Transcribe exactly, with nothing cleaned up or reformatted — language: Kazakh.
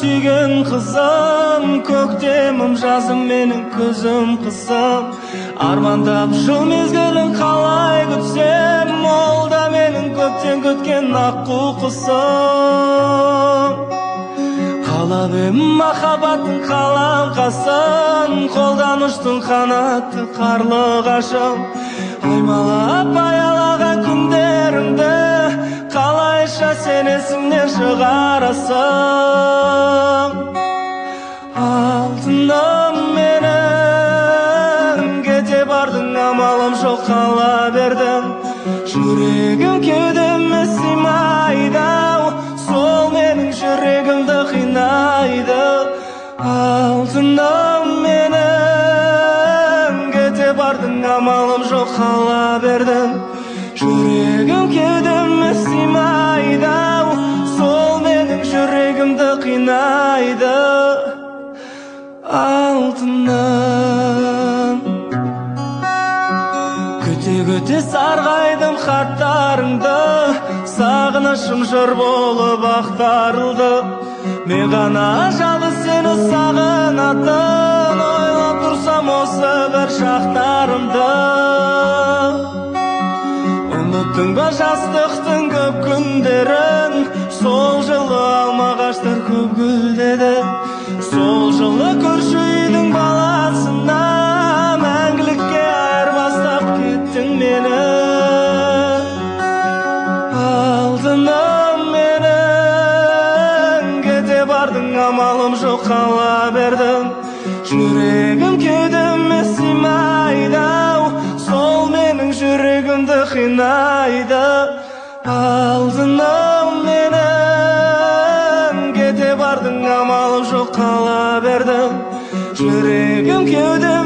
сүйген қызым, көктемім жазым менің көзім қысым. Армандап жыл мезгілін қалай күтсем, ол да менің көптен күткен аққу құсым. Қалап ем махаббаттың қаламқасын, қолдан ұштың қанатты қарлығашым. Аймалап аялаған күндерімді қалайша сен есіңнен шығарасың. Алтыным менің, кете бардың амалым жоқ қала бердім. Жүрегім кеудеме сыймайды, сол менің жүрегімді қинайды. Алтыным менің, кете бардың амалым жоқ қала бердім. Жүрегім кеудеме сыймайды, сол менің жүрегімді қинайды. Алтыным, күте-күте сарғайдым хаттарыңды, сағынышым жыр болып ақтарылды. Мен ғана жалғыз сені сағынатын, ойлап тұрсам осы бір шақтарымды. Ұмыттың ба жастықтың көп күндерін, сол жылы алма ағаштар көп гүлдеді. Сол жылы көрші үйдің баласына мәңгілікке айырбастап кеттің мені. Алтыным менің, кете бардың амалым жоқ қала бердім. Жүрегім кеудеме сыймайды, сол менің жүрегімді қинайды. Алтыным менің, кете бардың амалым жоқ қала бердім. Жүрегім кеудеме